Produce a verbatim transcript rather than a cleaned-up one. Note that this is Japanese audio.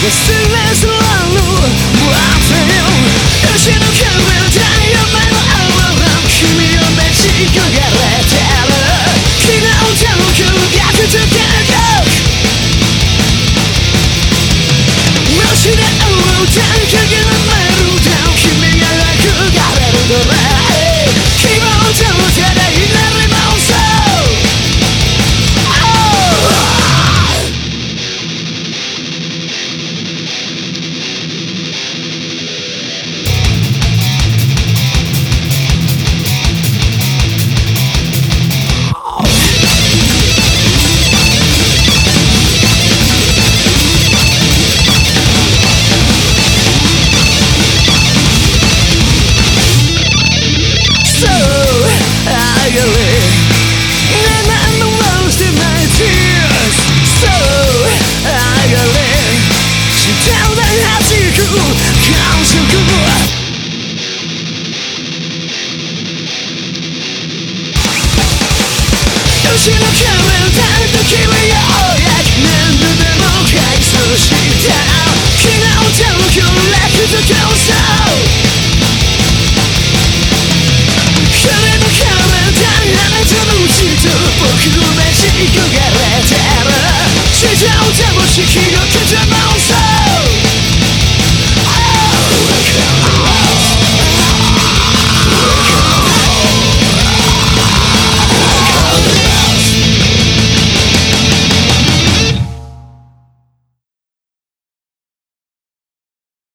するの待ってよ打ち抜ける太陽前の青は君をねじ焦がれてる昨日手を逆つける無視で追う太陽のメールで君が憧れるどれ希望と手でいなりもそう打ち抜ける時はようやく何度でも回数した昨日手をくれくずけそう